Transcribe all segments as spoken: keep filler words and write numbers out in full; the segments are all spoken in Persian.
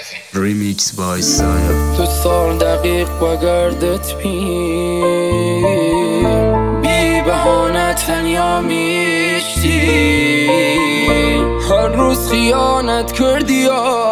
ریمیکس بای سایا. تو سال دقیق با گردت بیم بی بهانه تنیا میشتی، هر روز خیانت کردی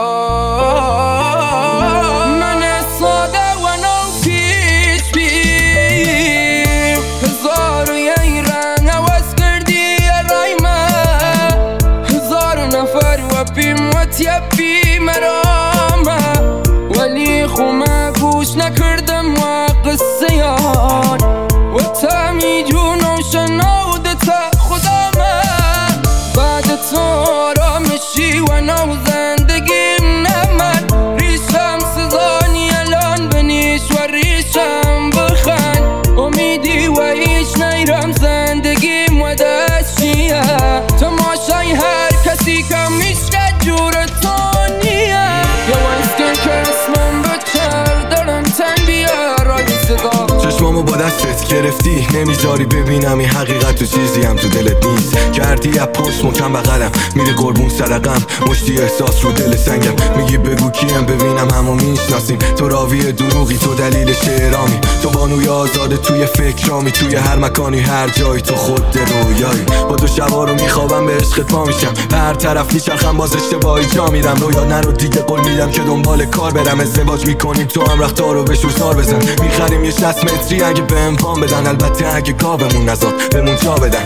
من ساده و نو پیش بیم، هزار و یه رنگ عوض کردی رای من، هزار نفر و بیم و تیبی مرامه، ولی خومه گوش نکردم و قصه یان و تمی جون و شنودت خدا من، بعد تو آرامشی و نو زندگیم نمد، ریشم سزانی الان بنیش و ریشم بخند، امیدی و هیچ نیرم زندگیم و دستشیه، تماشای هر کسی که میشکد جور تو نیه، یا وایسکن که اسمم بچر دارم تن بیارای صدا، چشمامو با دستت گرفتی نمیذاری ببینم این حقیقت تو چیزی هم تو دلت نیست، کردی از پشت مکم بغلم میری قربون سرقم، مشتی احساس رو دل سنگم، میگی بگو کیم ببینم همو میشناسیم، تو راوی دروغی تو دلیل شعرامی، تو بانوی آزاده توی فکرامی، توی هر مکانی هر جایی تو خود رویایی، با تو شبا رو میخوابم به عشقت پا میشم، به هر طرف میچرخم باز اشتباهی جا میرم، رویا نرو دیگه قول میدم که دنبال کار برم، ازدواج میکنیم تو هم رختار رو بشور سار بزن، میخریم یه شصت متری اگه به امپان بدن، البته اگه گاومون نزاد بمون جا بدن.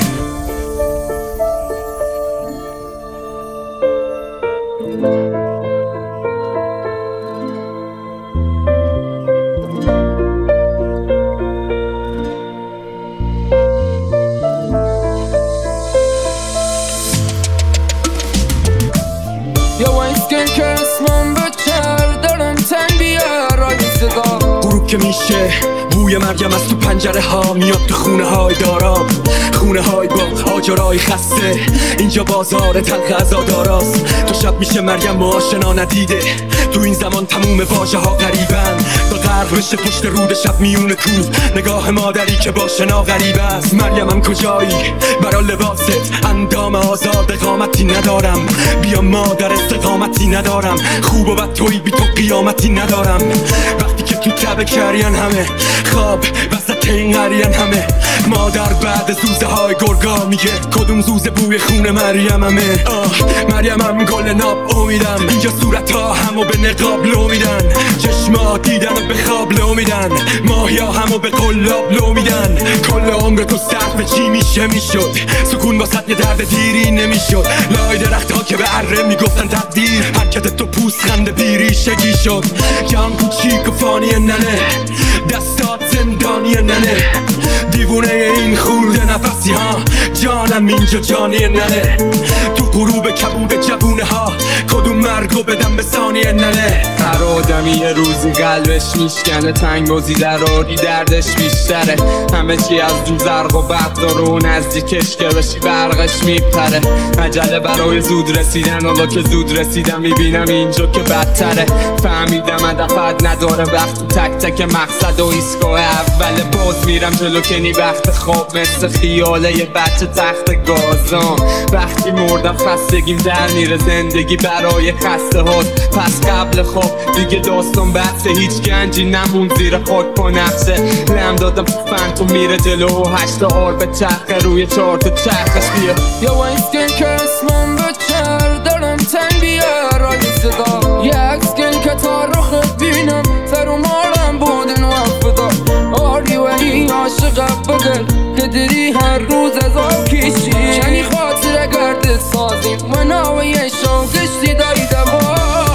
یا وایسکن که اسمم بچر دارم تن بیارای صدا، غروب که میشه بوی مرگم از تو پنجره ها میاد تو خونه های دارام، خونه های با آجرای خسته، اینجا بازار تلخ عزاداراست، تو شب میشه مرگم آشنا ندیده، تو این زمان تموم واژه ها غریبن، تا غرق بشه پشت رود شب میون کوه، نگاه مادری که با شنا غریب است، مریمم کجایی برا لباست، اندام آزاد قامتی ندارم، بیا مادر استقامتی ندارم، خوب و بد توی بی تو قیامتی ندارم، وقتی که تو تبه کرین همه خواب وسط این قریان همه، مادر بعد زوزه های گرگا میگه کدوم زوزه بوی خون مریم همه، آه مریمم گل ناب امیدم، اینجا صورت ها همو به نقاب لو میدن، چشما دیدن و به خواب لو میدن، ماهیا همو به قلاب لو میدن، کل عمر تو سخت چی میشه میشد، سکون واسط یه درد دیری نمیشد، لای درخت ها که به اره میگفتن تقدیر، حرکت تو پوست خنده بیریشگی شد، جام کوچیک و فانی ننه، دستات زندانی ننه، دیوونه این خورده نفسی ها، جانم اینجا جانی ننه، تو غروب کبود جوونه ها، کدوم مرگو بدم به ثانی ننه، هر آدمی یه روزی قلبش میشکنه، تنگ و زیدراری دردش بیشتره، همه چی از دو زرق و برق داره و نزدیکش که بشی برقش میپره، عجله برای زود رسیدن، حالا که زود رسیدم میبینم اینجا که بدتره، فهمیدم هدفت نداره وقت تک تک مقصد و ایستگاه اول، باز میرم جلو که نی وقت خواب مثل خیاله یه بچه تخت گازان، وقتی مردم خستگیم در میره، زندگی برای خسته هاست، پس قبل خواب دیگه داستان بحثه، هیچ گنجی نمون زیر خاک پا نقشه، لم دادم تو فنتو میره جلو و هشت آر به چرخه روی چهار تا چرخش بیا، یا وایسکن که اسمم بچر دارم تن بیارای صدا، یه اکسکن که تا رخ بینم سر و مارم بودن و فدا، آری و این عاشق بدل که دری هر روز از آب کشی، کنی خاطر گرد سازیم و ناوی شان گشتی دایی دوا،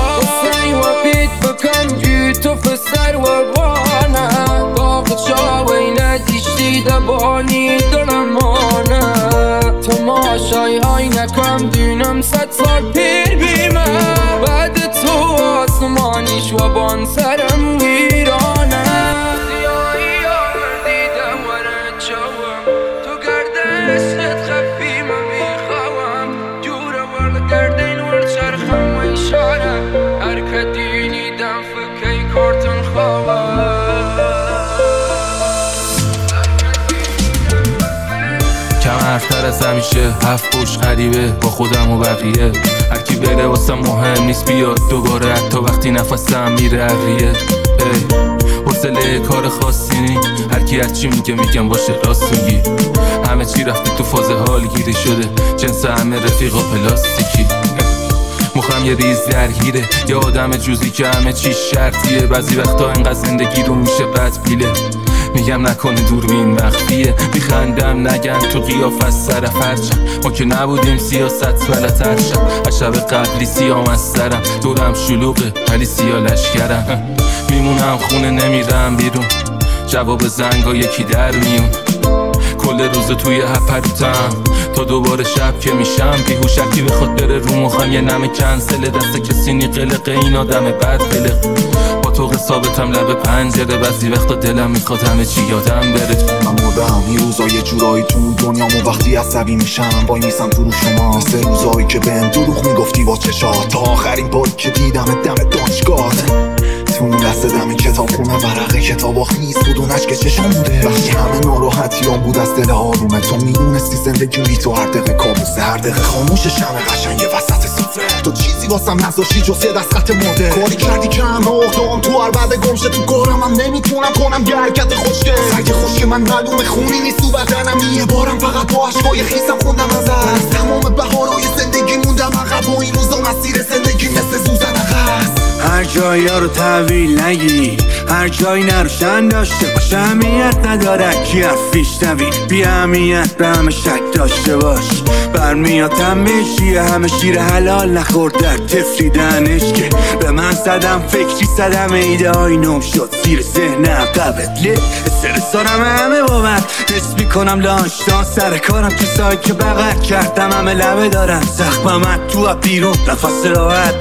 سعی و بیت بکن جی تو فسر و بانه، داغ شاوی ندیشتی دبانی دارم مانه، تماشای های نکم دینم ست سال پیر بیمه، بعد تو آسمانیش و بان سرم ویرانه، سیاهی آوردی دماره چوم، تو گردشت خفی من میخوام، جوره ورد گردین ورد چرخم و اشاره، هرکت دینی دم فکی کارتون خواه، کم حرفتر از همیشه، هفت پشت غریبه با خودم و بقیه، هرکی بره واسم مهم نیست بیاد دوباره، حتی وقتی نفسم میره ریه. ای حوصله کار خاصی نی، هرکی هرچی میگه میگم باشه راست میگی. همه چی رفته تو فاز حال گیری شده، جنس همه رفیقا پلاستیکی. مخم یه ریز درگیره، یه آدم جوزی که همه چی شرطیه. بعضی وقتا انقدر زندگی رو میشه بد بیله، میگم نکنه دوربین مخفیه. میخندم نگن تو قیافت سر فرچم، ما که نبودیم سیاست بلد هرشم. از شب قبلی سیام از سرم، دورم شلوغه ولی سیا لشکرم. میمونم خونه نمیرم بیرون، جواب زنگا یکی در میون. کل روز توی هپروتم تا دوباره شب که میشم بیهوش. هرکی بخواد بره رو مخم یه نمه کنسله، دست کسی نی قلقه این آدم بد قلق. با تو قصابتم لب پنجره، بعضی وقتا دلم میخواد همه چی یادم بره. من مردم این روزا یه جورایی تو دنیامو، وقتی عصبی میشم وای نیستم تو رو شما. مثل روزایی که بهم دروغ میگفتی با چشات، تا آخرین باری که دیدم دم دانشگاهت. تو اون دست دم کتاب خونه ورقه کتابا خیس بود و نشک چشم بوده. وقتی همه ناراحتیام بود از دل آرومه، تو میدونستی زندگی بی تو هر دقیقه کابوسه. هر دقیقه خاموش شمع قشنگ وسط سفره، تو چیزی واسم نذاشتی جز یه دست خط مده. کاری کردی که همه اقدام تو هر بعد گمشه تو کارم، هم نمیتونم کنم یه حرکت خوشگل. سگ خوشگل من معلومه خونی نیست تو بدنم، یه بارم فقط با عشقای خیسم خوندم ازت. تمام بهارای زندگی موندم عقب و این روزا مسیر زندگی مثل سوزن عقب. هر جایی ها رو تحویل نگیر، هر جایی نروشن داشته باشه. اهمیت نداره کی حرفیش نوی، بی اهمیت به همه شک داشته باش. برمیاد همه چیه، همه شیر حلال نخورد در تفریدنش که به من صدم فکری صدم ایده های نم شد زیر ذهنم قبله. استرس دارم همه بابت حس میکنم لانشتان سر کارم که سایت که بغل کردم همه لبه دارم زخمم تو بیرون نفس راحت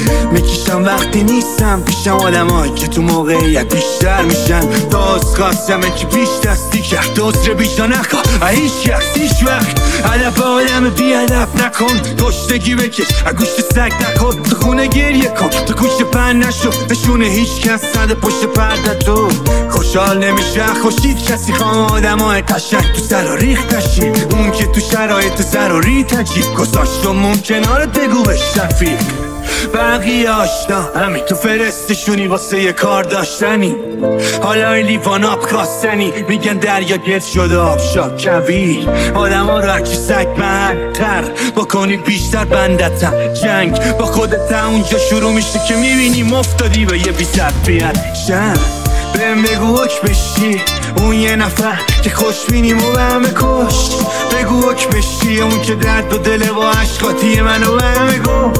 میکشم. وقتی نیستم پیشم آدم هایی که تو موقعیت بیشتر میشن. دوست خواستمه که پیش دستی کرد دوست رو بیشا نخواه هیچ کس هیچ وقت. هدف آدم بی هدف نکن، گشتگی بکش گوشت سگ نکن. تو خونه گریه کن تو گوشت پن نشو، نشونه هیچ کس صد پشت پرده تو. خوشحال نمیشه خوشید کسی، خام آدم های قشنگ تو سر و ریخت نشی. اون که تو شرایط ضروری تجیب گذاشت و ممکنه بگو بهش رفیق. بقیه آشنا همین تو فرستشونی واسه یه کار داشتنی. حالا این لیوان آب خواستنی، میگن دریا گرد شده آب شاد کویر. آدم ها رو هرچی سگ محتر بکنی بیشتر بندتم. جنگ با خودت اونجا شروع میشه که میبینی مفتادی به یه بی تربیت شن. بهم بگو حکمش چیه اون یه نفر که خوش بینیم و به همه کشت. بگو حکمش چیه اون که درد و دل و عشقاتی منو به همه گفت.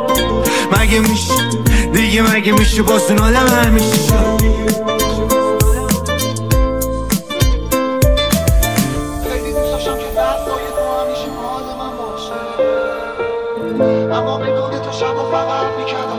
مگه میشه دیگه مگه میشه باز اون آدم همیشه شد. خیلی دوست داشتم که دستای تو همیشه مال من باشه، اما بدون تو شب و فقط میکردم